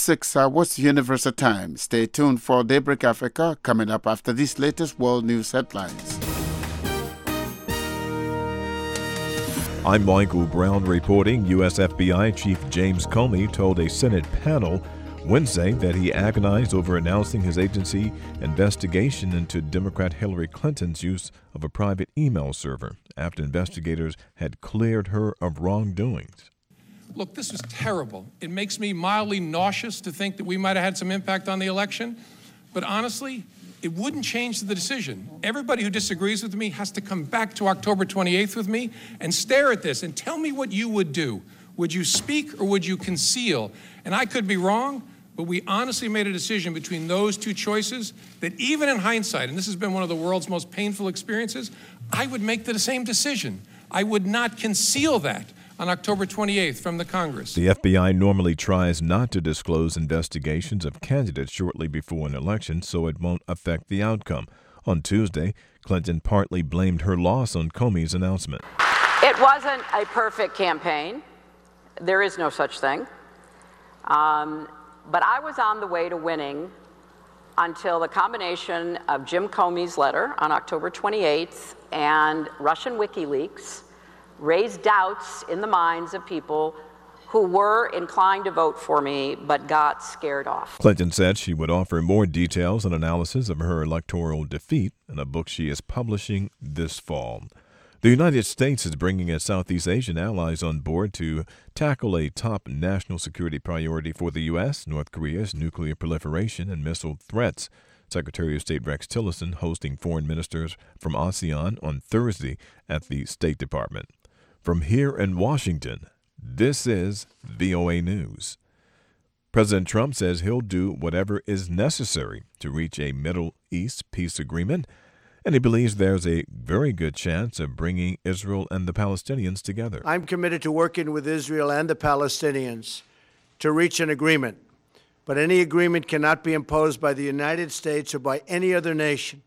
6 hours Universal Time. Stay tuned for Daybreak Africa coming up after these latest world news headlines. I'm Michael Brown reporting. U.S. FBI Chief James Comey told a Senate panel Wednesday that he agonized over announcing his agency investigation into Democrat Hillary Clinton's use of a private email server after investigators had cleared her of wrongdoings. Look, this was terrible. It makes me mildly nauseous to think that we might have had some impact on the election. But honestly, it wouldn't change the decision. Everybody who disagrees with me has to come back to October 28th with me and stare at this and tell me what you would do. Would you speak or would you conceal? And I could be wrong, but we honestly made a decision between those two choices that even in hindsight, and this has been one of the world's most painful experiences, I would make the same decision. I would not conceal that on October 28th from the Congress. The FBI normally tries not to disclose investigations of candidates shortly before an election, so it won't affect the outcome. On Tuesday, Clinton partly blamed her loss on Comey's announcement. It wasn't a perfect campaign. There is no such thing. But I was on the way to winning until the combination of Jim Comey's letter on October 28th and Russian WikiLeaks raised doubts in the minds of people who were inclined to vote for me but got scared off. Clinton said she would offer more details and analysis of her electoral defeat in a book she is publishing this fall. The United States is bringing its Southeast Asian allies on board to tackle a top national security priority for the U.S., North Korea's nuclear proliferation and missile threats. Secretary of State Rex Tillerson hosting foreign ministers from ASEAN on Thursday at the State Department. From here in Washington, this is VOA News. President Trump says he'll do whatever is necessary to reach a Middle East peace agreement, and he believes there's a very good chance of bringing Israel and the Palestinians together. I'm committed to working with Israel and the Palestinians to reach an agreement, but any agreement cannot be imposed by the United States or by any other nation.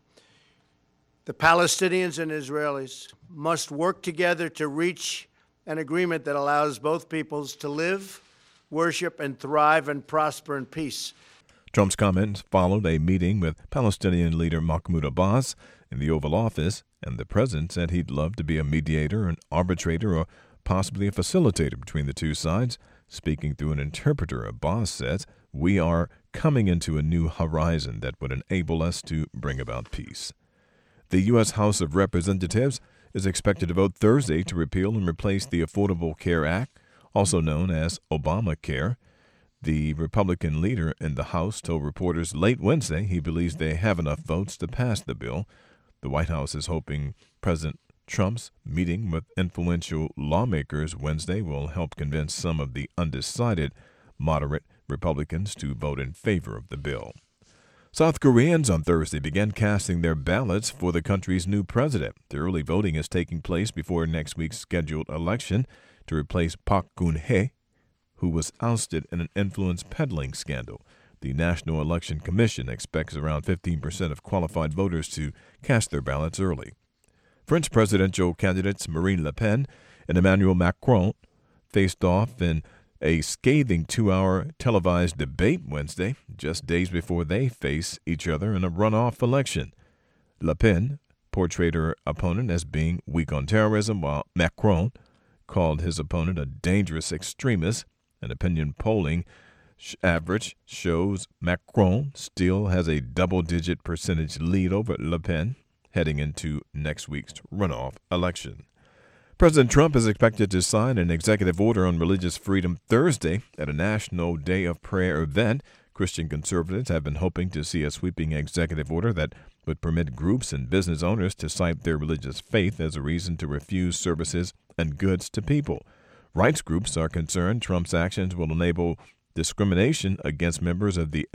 The Palestinians and Israelis must work together to reach an agreement that allows both peoples to live, worship, and thrive and prosper in peace. Trump's comments followed a meeting with Palestinian leader Mahmoud Abbas in the Oval Office, and the president said he'd love to be a mediator, an arbitrator, or possibly a facilitator between the two sides. Speaking through an interpreter, Abbas says, "We are coming into a new horizon that would enable us to bring about peace." The U.S. House of Representatives is expected to vote Thursday to repeal and replace the Affordable Care Act, also known as Obamacare. The Republican leader in the House told reporters late Wednesday he believes they have enough votes to pass the bill. The White House is hoping President Trump's meeting with influential lawmakers Wednesday will help convince some of the undecided moderate Republicans to vote in favor of the bill. South Koreans on Thursday began casting their ballots for the country's new president. The early voting is taking place before next week's scheduled election to replace Park Geun-hye, who was ousted in an influence peddling scandal. The National Election Commission expects around 15% of qualified voters to cast their ballots early. French presidential candidates Marine Le Pen and Emmanuel Macron faced off in a scathing 2-hour televised debate Wednesday, just days before they face each other in a runoff election. Le Pen portrayed her opponent as being weak on terrorism, while Macron called his opponent a dangerous extremist. An opinion polling average shows Macron still has a double-digit percentage lead over Le Pen heading into next week's runoff election. President Trump is expected to sign an executive order on religious freedom Thursday at a National Day of Prayer event. Christian conservatives have been hoping to see a sweeping executive order that would permit groups and business owners to cite their religious faith as a reason to refuse services and goods to people. Rights groups are concerned Trump's actions will enable discrimination against members of the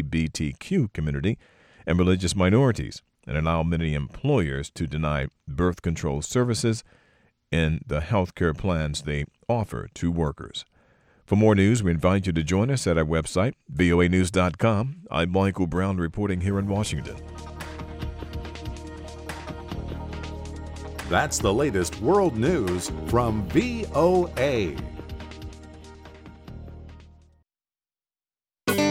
LGBTQ community and religious minorities and allow many employers to deny birth control services in the health care plans they offer to workers. For more news, we invite you to join us at our website, voanews.com. I'm Michael Brown reporting here in Washington. That's the latest world news from VOA.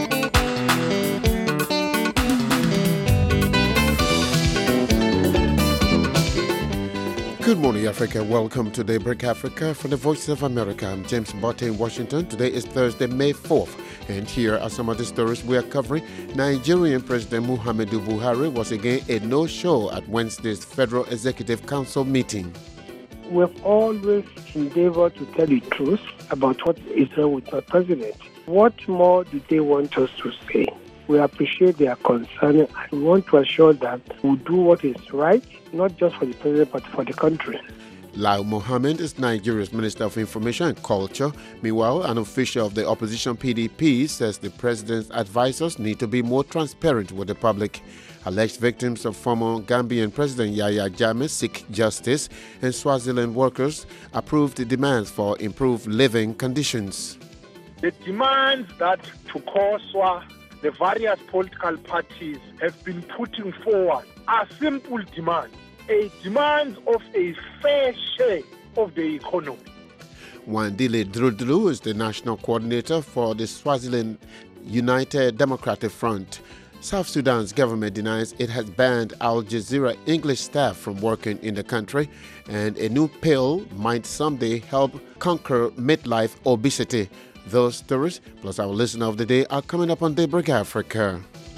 Good morning, Africa. Welcome to Daybreak Africa from the Voice of America. I'm James Botte in Washington. Today is Thursday, May 4th. And here are some of the stories we are covering. Nigerian President Muhammadu Buhari was again a no-show at Wednesday's Federal Executive Council meeting. We've always endeavored to tell the truth about what is wrong with our president. What more do they want us to say? We appreciate their concern and we want to assure that we'll do what is right, not just for the president, but for the country. Lai Mohammed is Nigeria's Minister of Information and Culture. Meanwhile, an official of the opposition PDP says the president's advisors need to be more transparent with the public. Alleged victims of former Gambian President Yahya Jammeh seek justice, and Swaziland workers approved the demands for improved living conditions. The demands that Tukoswa, the various political parties have been putting forward are simple demands. A demand of a fair share of the economy. Wandile Drudlu is the national coordinator for the Swaziland United Democratic Front. South Sudan's government denies it has banned Al Jazeera English staff from working in the country, and a new pill might someday help conquer midlife obesity. Those stories, plus our listener of the day, are coming up on Daybreak Africa.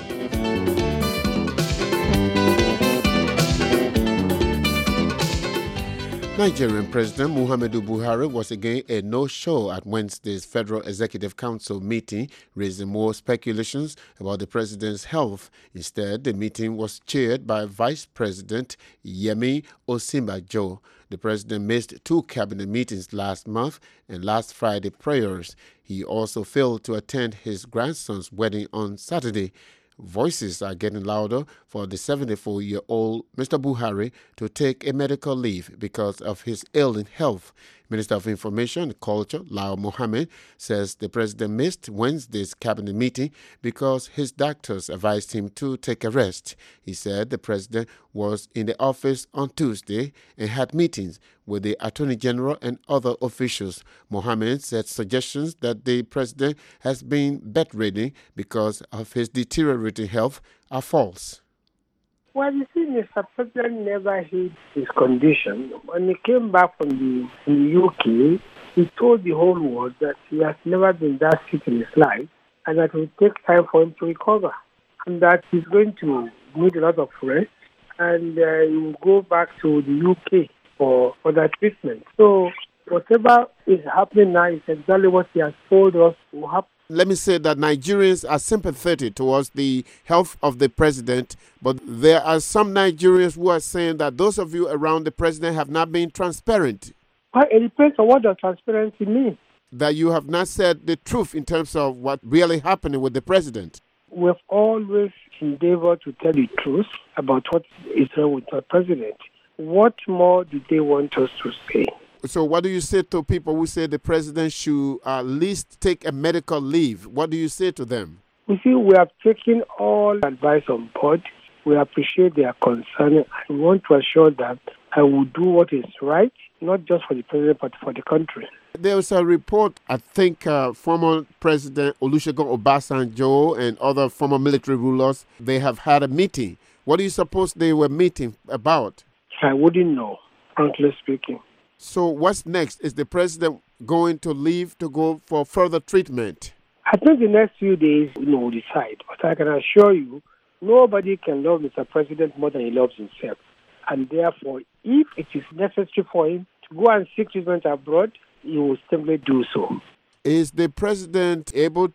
Nigerian President Muhammadu Buhari was again a no-show at Wednesday's Federal Executive Council meeting, raising more speculations about the president's health. Instead, the meeting was chaired by Vice President Yemi Osinbajo. The president missed 2 cabinet meetings last month and last Friday prayers. He also failed to attend his grandson's wedding on Saturday. Voices are getting louder for the 74-year-old Mr. Buhari to take a medical leave because of his ailing health. Minister of Information and Culture, Lai Mohammed, says the president missed Wednesday's cabinet meeting because his doctors advised him to take a rest. He said the president was in the office on Tuesday and had meetings with the Attorney General and other officials. Mohammed said suggestions that the president has been bedridden because of his deteriorating health are false. Well, you see, Mr. President never hid his condition. When he came back from the UK, he told the whole world that he has never been that sick in his life and that it will take time for him to recover and that he's going to need a lot of rest and he will go back to the UK for that treatment. So whatever is happening now is exactly what he has told us will happen. Let me say that Nigerians are sympathetic towards the health of the president, but there are some Nigerians who are saying that those of you around the president have not been transparent. Well, it depends on what the transparency means. That you have not said the truth in terms of what really happening with the president. We've always endeavored to tell the truth about what is wrong with our president. What more do they want us to say? So what do you say to people who say the president should at least take a medical leave? What do you say to them? We see we have taken all advice on board. We appreciate their concern and we want to assure that I will do what is right, not just for the president, but for the country. There was a report, I think former President Olusegun Obasanjo and other former military rulers, they have had a meeting. What do you suppose they were meeting about? I wouldn't know, frankly speaking. So what's next? Is the president going to leave to go for further treatment? I think the next few days, we'll decide. But I can assure you, nobody can love Mr. President more than he loves himself. And therefore, if it is necessary for him to go and seek treatment abroad, he will simply do so. Is the president able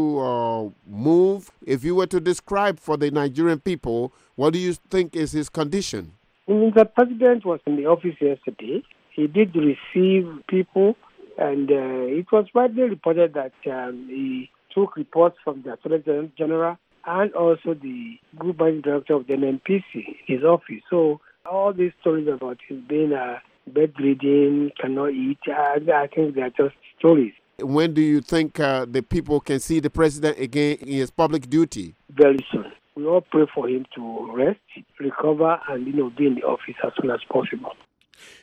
to move? If you were to describe for the Nigerian people, what do you think is his condition? The president was in the office yesterday. He did receive people, and it was widely reported that he took reports from the Attorney General and also the Group Managing Director of the NNPC, his office. So all these stories about him being bedridden, cannot eat, I think they are just stories. When do you think the people can see the president again in his public duty? Very soon. We all pray for him to rest, recover, and be in the office as soon as possible.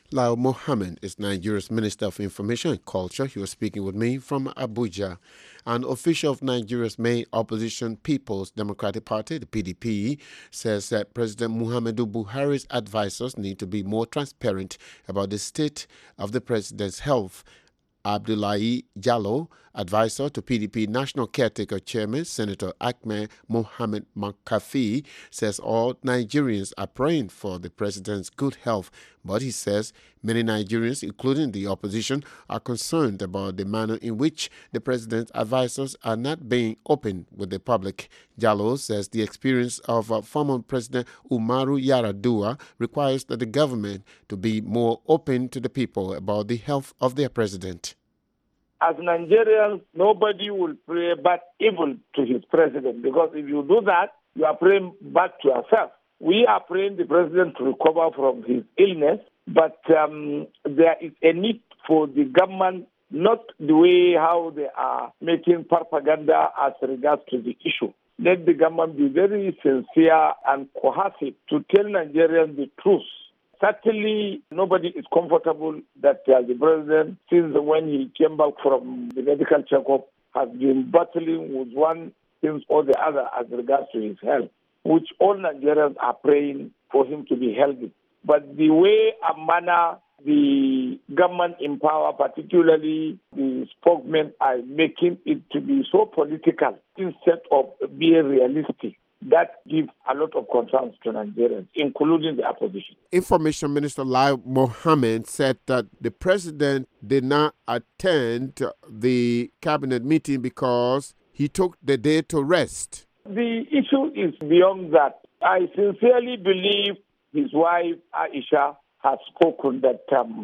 Lai Mohammed is Nigeria's Minister of Information and Culture. He was speaking with me from Abuja. An official of Nigeria's main opposition People's Democratic Party, the PDP, says that President Muhammadu Buhari's advisors need to be more transparent about the state of the president's health. Abdullahi Jallo, advisor to PDP National Caretaker Chairman Senator Ahmed Mohamed Makafi, says all Nigerians are praying for the president's good health, but he says many Nigerians, including the opposition, are concerned about the manner in which the president's advisors are not being open with the public. Jallo says the experience of former President Umaru Yar'Adua requires that the government to be more open to the people about the health of their president. As Nigerians, nobody will pray bad evil to his president, because if you do that, you are praying bad to yourself. We are praying the president to recover from his illness, but there is a need for the government, not the way how they are making propaganda as regards to the issue. Let the government be very sincere and cohesive to tell Nigerians the truth. Certainly, nobody is comfortable that the president, since when he came back from the medical checkup, has been battling with one thing or the other as regards to his health, which all Nigerians are praying for him to be healthy. But the way and manner the government in power, particularly the spokesmen, are making it to be so political instead of being realistic, that gives a lot of concerns to Nigerians, including the opposition. Information Minister Lai Mohammed said that the president did not attend the cabinet meeting because he took the day to rest. The issue is beyond that. I sincerely believe his wife, Aisha, has spoken that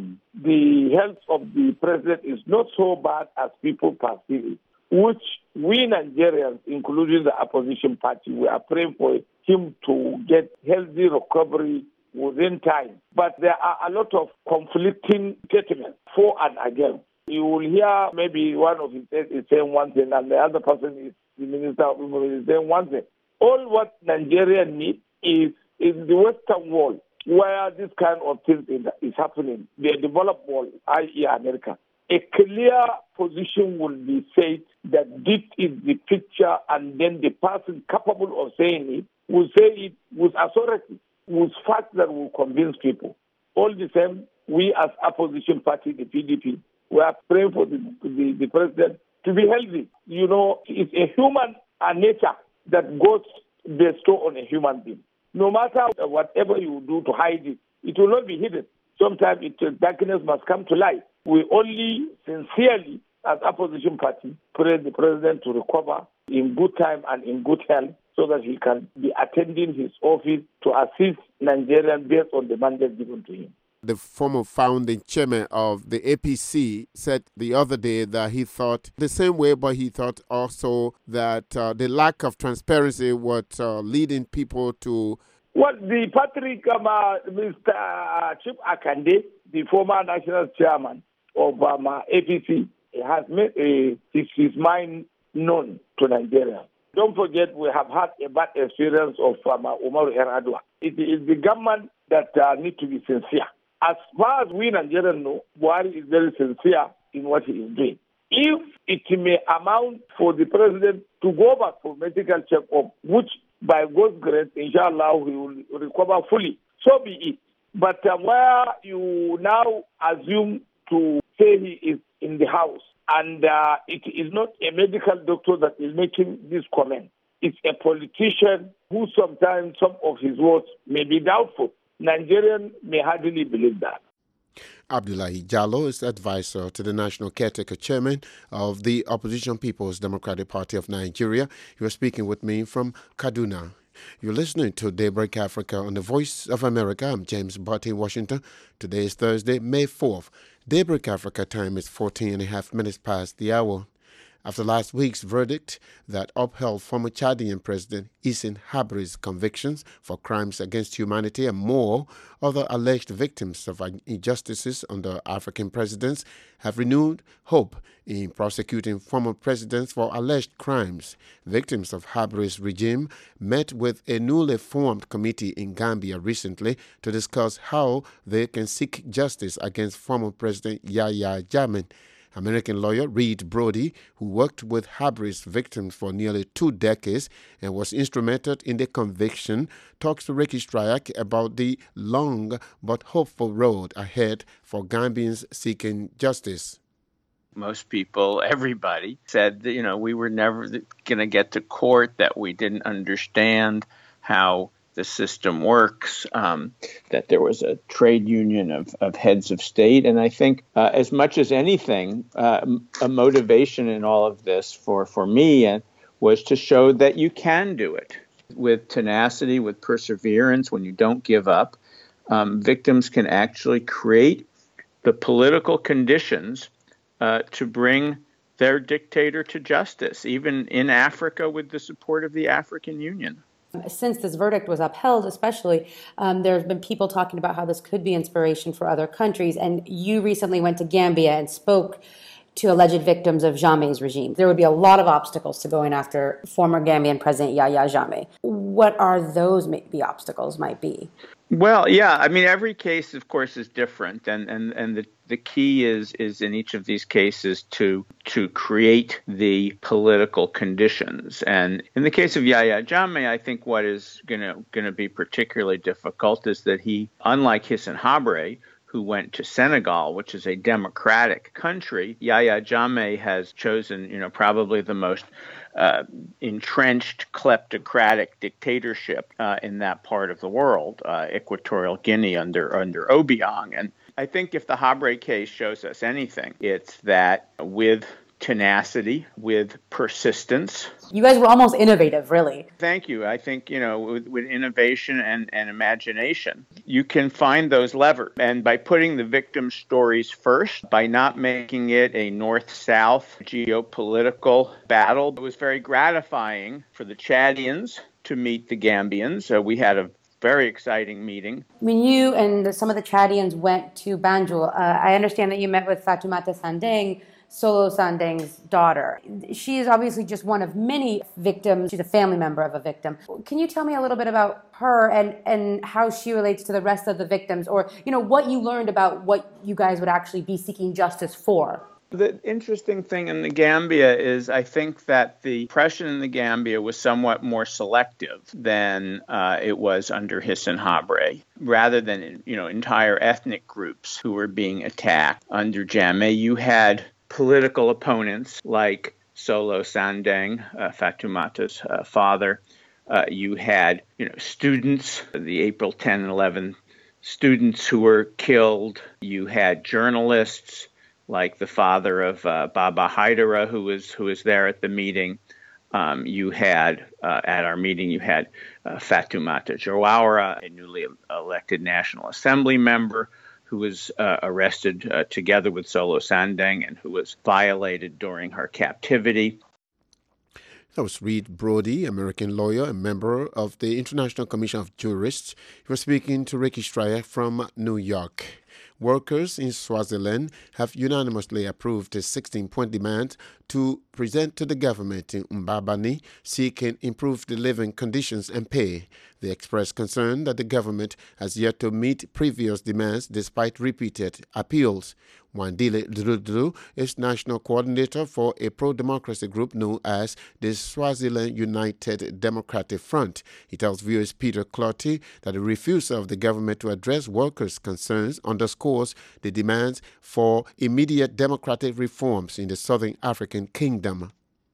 the health of the president is not so bad as people perceive it, which we Nigerians, including the opposition party, we are praying for him to get healthy recovery within time. But there are a lot of conflicting statements for and against. You will hear maybe one of his is saying one thing and the other person is the Minister of Information is saying one thing. All what Nigeria needs is in the Western world where this kind of thing is happening, the developed world, i.e. America. A clear position will be said that this is the picture, and then the person capable of saying it will say it with authority, with facts that will convince people. All the same, we as opposition party, the PDP, we are praying for the president to be healthy. You know, it's a human nature that God bestows on a human being. No matter whatever you do to hide it, it will not be hidden. Sometimes darkness must come to light. We only sincerely, as opposition party, pray the president to recover in good time and in good health so that he can be attending his office to assist Nigerians based on the mandate given to him. The former founding chairman of the APC said the other day that he thought the same way, but he thought also that the lack of transparency was leading people to... What the Patrick, Mr. Chip Akande, the former national chairman of APC, has made his mind known to Nigeria. Don't forget, we have had a bad experience of Umaru Yar'Adua. It is the government that needs to be sincere. As far as we Nigerians know, Buhari is very sincere in what he is doing. If it may amount for the president to go back for medical check-up, which by God's grace, inshallah, he will recover fully, so be it. But where you now assume to say he is in the house, and it is not a medical doctor that is making this comment. It's a politician who sometimes some of his words may be doubtful. Nigerians may hardly believe that. Abdullahi Jallo is advisor to the National Caretaker Chairman of the Opposition People's Democratic Party of Nigeria. You are speaking with me from Kaduna. You're listening to Daybreak Africa on the Voice of America. I'm James Barty in Washington. Today is Thursday, May 4th. Daybreak Africa time is 14 and a half minutes past the hour. after last week's verdict that upheld former Chadian President Hissène Habré's convictions for crimes against humanity and more. Other alleged victims of injustices under African presidents have renewed hope in prosecuting former presidents for alleged crimes. Victims of Habré's regime met with a newly formed committee in Gambia recently to discuss how they can seek justice against former President Yahya Jammeh. American lawyer Reed Brody, who worked with Habré's victims for nearly 2 decades and was instrumental in the conviction, talks to Ricky Strayak about the long but hopeful road ahead for Gambians seeking justice. Most people, everybody, said that, we were never going to get to court, that we didn't understand how the system works, that there was a trade union of heads of state. And I think as much as anything, a motivation in all of this for me was to show that you can do it with tenacity, with perseverance. When you don't give up, victims can actually create the political conditions to bring their dictator to justice, even in Africa with the support of the African Union. Since this verdict was upheld, especially, there's been people talking about how this could be inspiration for other countries. And you recently went to Gambia and spoke to alleged victims of Jammeh's regime. There would be a lot of obstacles to going after former Gambian President Yahya Jammeh. What are those obstacles might be? Well, yeah, I mean, every case, of course, is different. And the key is in each of these cases to create the political conditions. And in the case of Yahya Jammeh, I think what is going to be particularly difficult is that he, unlike Hissène Habré, who went to Senegal, which is a democratic country, Yahya Jammeh has chosen, probably the most entrenched kleptocratic dictatorship in that part of the world, Equatorial Guinea under Obiang. And I think if the Habré case shows us anything, it's that with tenacity, with persistence. You guys were almost innovative, really. Thank you. I think, with innovation and imagination, you can find those levers. And by putting the victim stories first, by not making it a north-south geopolitical battle, it was very gratifying for the Chadians to meet the Gambians. We had a very exciting meeting. I mean, you and some of the Chadians went to Banjul. I understand that you met with Fatoumata Sandeng, Solo Sandeng's daughter. She is obviously just one of many victims. She's a family member of a victim. Can you tell me a little bit about her and how she relates to the rest of the victims, or, what you learned about what you guys would actually be seeking justice for? The interesting thing in the Gambia is I think that the repression in the Gambia was somewhat more selective than it was under Hissène Habré. Rather than, entire ethnic groups who were being attacked under Jammeh, you had political opponents like Solo Sandeng, Fatoumata's father. You had, students, the April 10 and 11 students who were killed. You had journalists like the father of Baba Haidara, who was there at the meeting. You had, at our meeting, you had Fatoumata Jawara, a newly elected National Assembly member, who was arrested together with Solo Sandeng and who was violated during her captivity. That was Reed Brody, American lawyer and member of the International Commission of Jurists. He was speaking to Ricky Strayak from New York. Workers in Swaziland have unanimously approved a 16-point demand to present to the government in Mbabane seeking improved living conditions and pay. They expressed concern that the government has yet to meet previous demands despite repeated appeals. Wandile Drudru is national coordinator for a pro-democracy group known as the Swaziland United Democratic Front. He tells viewers Peter Clotty that the refusal of the government to address workers' concerns underscores the demands for immediate democratic reforms in the Southern African Kingdom.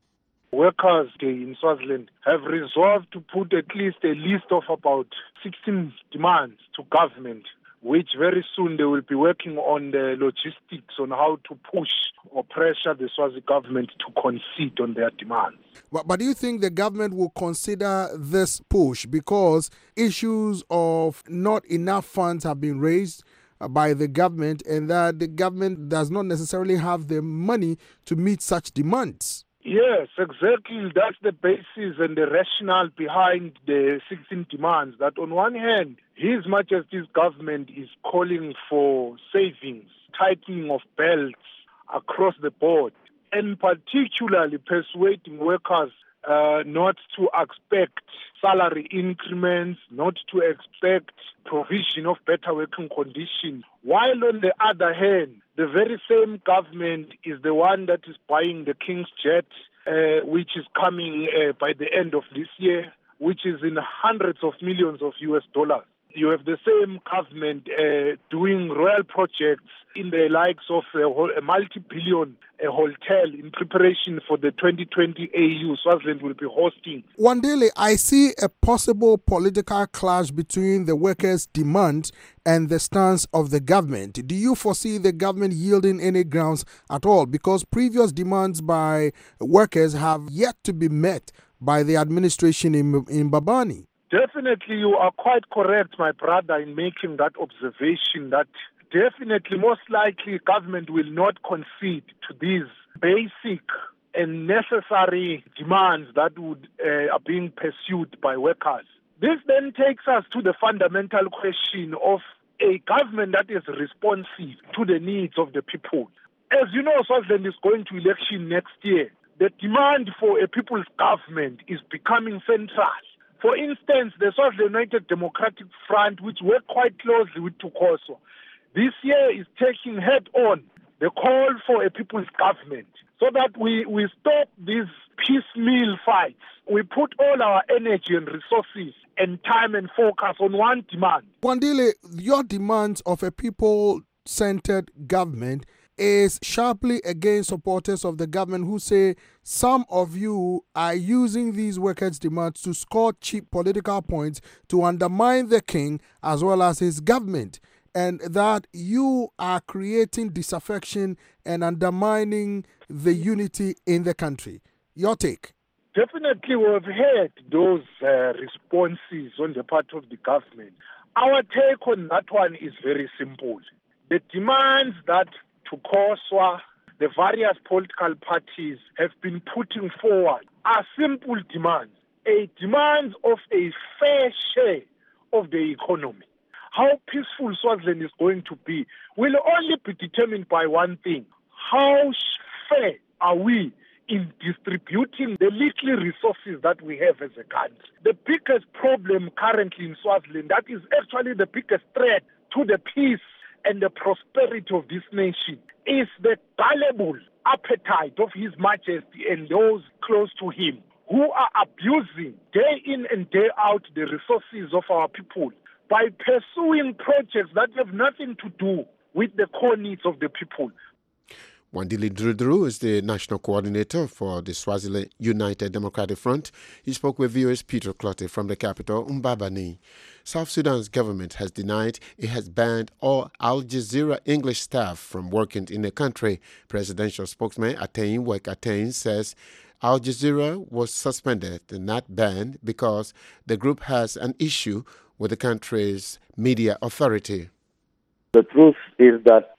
Workers in Swaziland have resolved to put at least a list of about 16 demands to government, which very soon they will be working on the logistics on how to push or pressure the Swazi government to concede on their demands. But do you think the government will consider this push because issues of not enough funds have been raised by the government and that the government does not necessarily have the money to meet such demands? Yes, exactly. That's the basis and the rationale behind the 16 demands. That on one hand, His Majesty's government is calling for savings, tightening of belts across the board, and particularly persuading workers not to expect salary increments, not to expect provision of better working conditions. While on the other hand, the very same government is the one that is buying the King's jet, which is coming by the end of this year, which is in hundreds of millions of US dollars. You have the same government doing royal projects in the likes of a multi-billion hotel in preparation for the 2020 AU Swaziland will be hosting. Wandile, I see a possible political clash between the workers' demands and the stance of the government. Do you foresee the government yielding any grounds at all? Because previous demands by workers have yet to be met by the administration in Mbabane. Definitely, you are quite correct, my brother, in making that observation that definitely, most likely, government will not concede to these basic and necessary demands that are being pursued by workers. This then takes us to the fundamental question of a government that is responsive to the needs of the people. As you know, Swaziland is going to election next year. The demand for a people's government is becoming central. For instance, the Swaziland United Democratic Front, which worked quite closely with Thukhoswa, this year is taking head-on the call for a people's government so that we stop these piecemeal fights. We put all our energy and resources and time and focus on one demand. Wandile, your demands of a people-centered government is sharply against supporters of the government who say some of you are using these workers' demands to score cheap political points to undermine the king as well as his government, and that you are creating disaffection and undermining the unity in the country. Your take? Definitely, we have heard those responses on the part of the government. Our take on that one is very simple. The demands that Thukhoswa, the various political parties have been putting forward are simple demands, a demand of a fair share of the economy. How peaceful Swaziland is going to be will only be determined by one thing: how fair are we in distributing the little resources that we have as a country. The biggest problem currently in Swaziland, that is actually the biggest threat to the peace and the prosperity of this nation, is the gullible appetite of His Majesty and those close to him, who are abusing day in and day out the resources of our people by pursuing projects that have nothing to do with the core needs of the people. Wandile Drudru is the national coordinator for the Swaziland United Democratic Front. He spoke with viewers Peter Clotte from the capital, Mbabane. South Sudan's government has denied it has banned all Al Jazeera English staff from working in the country. Presidential spokesman Atein Wek Atein says Al Jazeera was suspended and not banned because the group has an issue with the country's media authority. The truth is that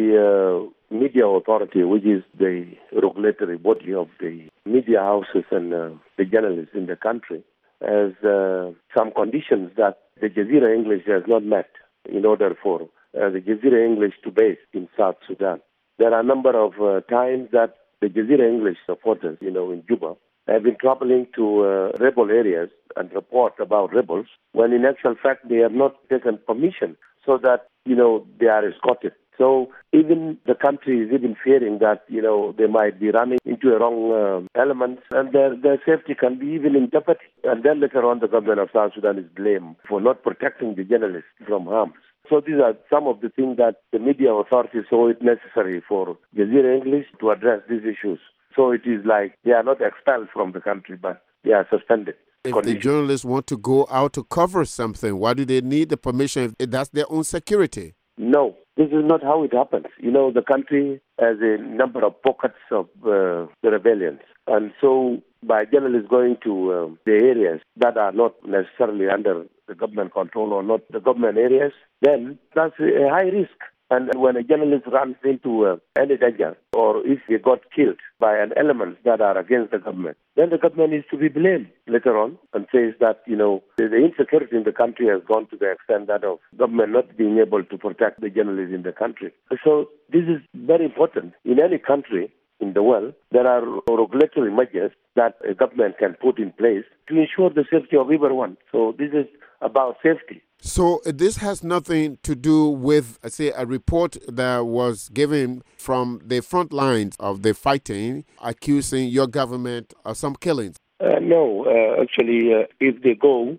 the media authority, which is the regulatory body of the media houses and the journalists in the country, has some conditions that the Jazeera English has not met in order for the Jazeera English to base in South Sudan. There are a number of times that the Jazeera English supporters, in Juba, have been traveling to rebel areas and report about rebels, when in actual fact they have not taken permission so that, they are escorted. So even the country is even fearing that, they might be running into a wrong element and their safety can be even in jeopardy. And then later on the government of South Sudan is blamed for not protecting the journalists from harm. So these are some of the things that the media authorities saw it necessary for Jazeera English to address these issues. So it is like they are not expelled from the country, but they are suspended. If the journalists want to go out to cover something, why do they need the permission if that's their own security? No, this is not how it happens. The country has a number of pockets of the rebellions. And so by journalists going to the areas that are not necessarily under the government control or not the government areas, then that's a high risk. And when a journalist runs into any danger, or if he got killed by an element that are against the government, then the government is to be blamed later on and says that, the insecurity in the country has gone to the extent that of government not being able to protect the journalists in the country. So this is very important. In any country in the world, there are regulatory measures that a government can put in place to ensure the safety of everyone. So this is about safety. So this has nothing to do with, say, a report that was given from the front lines of the fighting, accusing your government of some killings? No, actually, if they go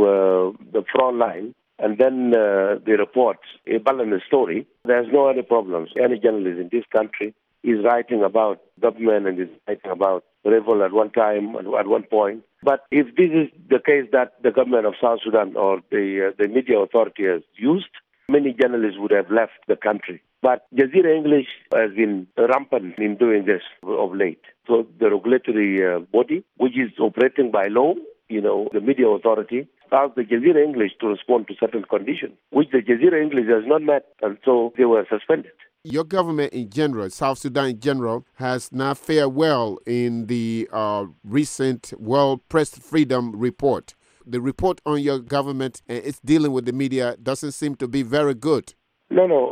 to the front line and then they report a balanced story, there's no other problems. Any journalist in this country is writing about government and is writing about rebel at one time, at one point. But if this is the case that the government of South Sudan or the media authority has used, many journalists would have left the country. But Jazeera English has been rampant in doing this of late. So the regulatory body, which is operating by law, the media authority, asked the Jazeera English to respond to certain conditions, which the Jazeera English has not met, and so they were suspended. Your government in general, South Sudan in general, has not fared well in the recent World Press Freedom Report. The report on your government and its dealing with the media doesn't seem to be very good. No.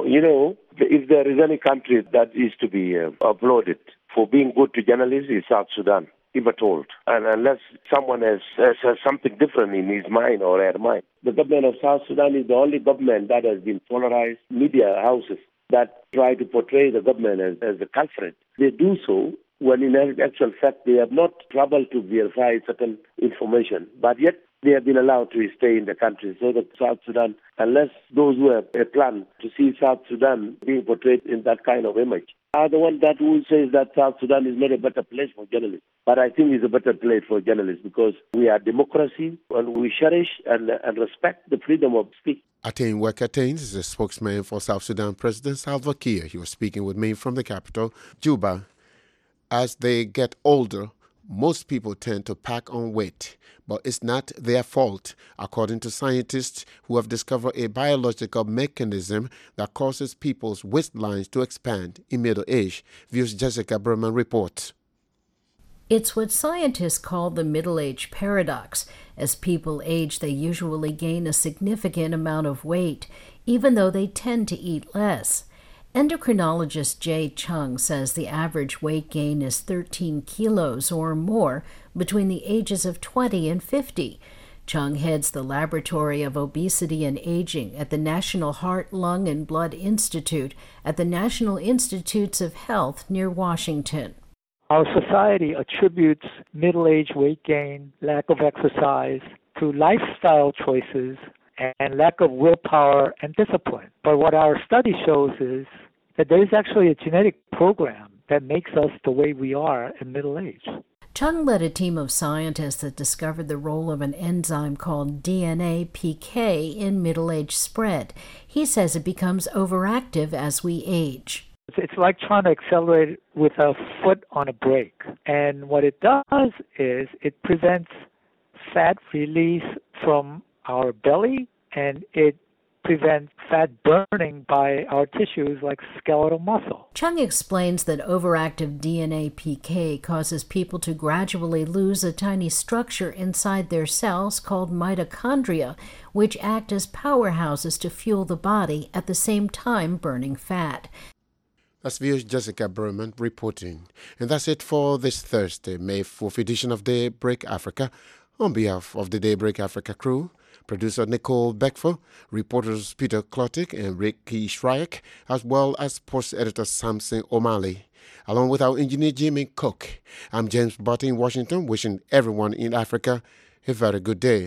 If there is any country that is to be applauded for being good to journalists, it's South Sudan, if at all. And unless someone has something different in his mind or her mind. The government of South Sudan is the only government that has been polarized media houses that try to portray the government as the culprit. They do so when in actual fact they have not troubled to verify certain information, but yet they have been allowed to stay in the country. So that South Sudan, unless those who have a plan to see South Sudan being portrayed in that kind of image, are the one that will say that South Sudan is not a better place for journalists. But I think it's a better place for journalists because we are democracy and we cherish and respect the freedom of speech. Atain Wek Atain is a spokesman for South Sudan President Salva Kiir. He was speaking with me from the capital, Juba. As they get older, most people tend to pack on weight, but it's not their fault, according to scientists who have discovered a biological mechanism that causes people's waistlines to expand in middle age. Views Jessica Berman reports. It's what scientists call the middle age paradox. As people age, they usually gain a significant amount of weight, even though they tend to eat less. Endocrinologist Jay Chung says the average weight gain is 13 kilos or more between the ages of 20 and 50. Chung heads the Laboratory of Obesity and Aging at the National Heart, Lung, and Blood Institute at the National Institutes of Health near Washington. Our society attributes middle-age weight gain, lack of exercise, to lifestyle choices and lack of willpower and discipline. But what our study shows is that there is actually a genetic program that makes us the way we are in middle age. Chung led a team of scientists that discovered the role of an enzyme called DNA PK in middle age spread. He says it becomes overactive as we age. It's like trying to accelerate with a foot on a brake. And what it does is it prevents fat release from our belly, and it prevents fat burning by our tissues like skeletal muscle. Chung explains that overactive DNA PK causes people to gradually lose a tiny structure inside their cells called mitochondria, which act as powerhouses to fuel the body at the same time burning fat. That's Views Jessica Berman reporting. And that's it for this Thursday, May 4th edition of Daybreak Africa. On behalf of the Daybreak Africa crew, producer Nicole Beckford, reporters Peter Klotik and Ricky Shryak, as well as sports editor Samson O'Malley, along with our engineer Jimmy Cook. I'm James Barty in Washington, wishing everyone in Africa a very good day.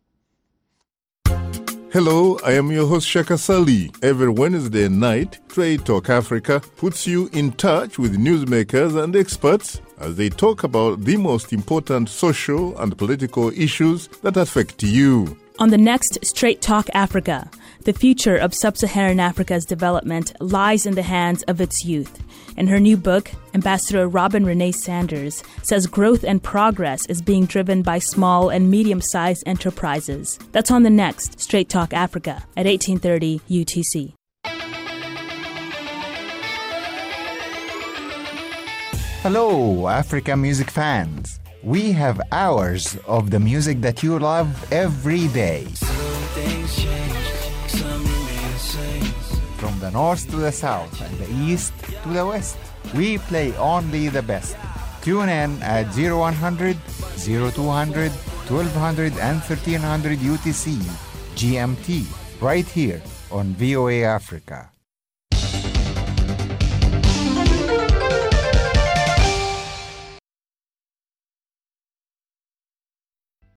Hello, I am your host Shaka Sali. Every Wednesday night, Trade Talk Africa puts you in touch with newsmakers and experts as they talk about the most important social and political issues that affect you. On the next Straight Talk Africa, the future of sub-Saharan Africa's development lies in the hands of its youth. In her new book, Ambassador Robin Renee Sanders says growth and progress is being driven by small and medium-sized enterprises. That's on the next Straight Talk Africa at 1830 UTC. Hello, Africa music fans. We have hours of the music that you love every day. From the north to the south and the east to the west, we play only the best. Tune in at 0100, 0200, 1200 and 1300 UTC, GMT, right here on VOA Africa.